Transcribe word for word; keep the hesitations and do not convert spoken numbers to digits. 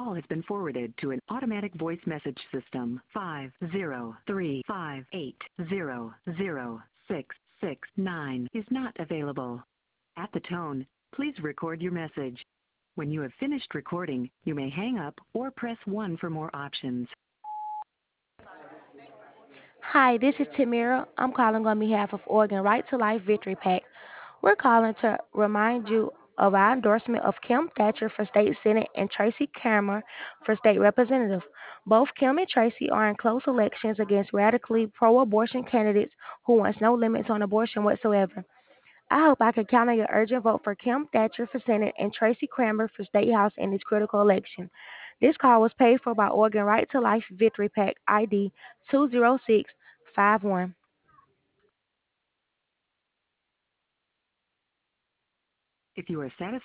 call has been forwarded to an automatic voice message system. five zero three five eight zero zero six six nine is not available. At the tone, please record your message. When you have finished recording, you may hang up or press one for more options. Hi, this is Tamira. I'm calling on behalf of Oregon Right to Life Victory PAC. We're calling to remind you of our endorsement of Kim Thatcher for State Senate and Tracy Cameron for State Representative. Both Kim and Tracy are in close elections against radically pro-abortion candidates who wants no limits on abortion whatsoever. I hope I can count on your urgent vote for Kim Thatcher for Senate and Tracy Cramer for State House in this critical election. This call was paid for by Oregon Right to Life Victory PAC I D two zero six five one. If you are satisfied